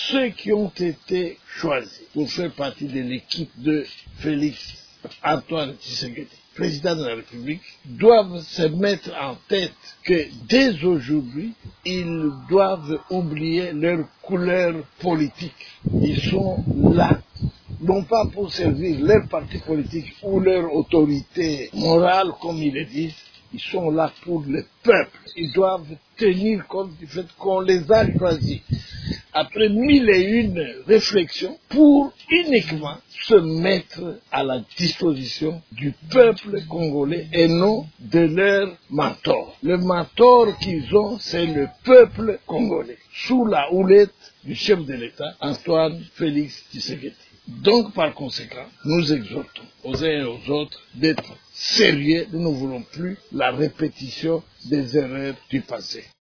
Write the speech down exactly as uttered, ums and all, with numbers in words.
ceux qui ont été choisis pour faire partie de l'équipe de Félix Antoine Tshisekedi, président de la République, doivent se mettre en tête que dès aujourd'hui, ils doivent oublier leur couleur politique. Ils sont là, non pas pour servir leur parti politique ou leur autorité morale, comme ils le disent, ils sont là pour le peuple. Ils doivent tenir compte du fait qu'on les a choisis après mille et une réflexions pour uniquement se mettre à la disposition du peuple congolais et non de leur mentor. Le mentor qu'ils ont, c'est le peuple congolais, sous la houlette du chef de l'État, Antoine Félix Tshisekedi. Donc, par conséquent, nous exhortons aux uns et aux autres d'être sérieux. Nous ne voulons plus la répétition des erreurs du passé.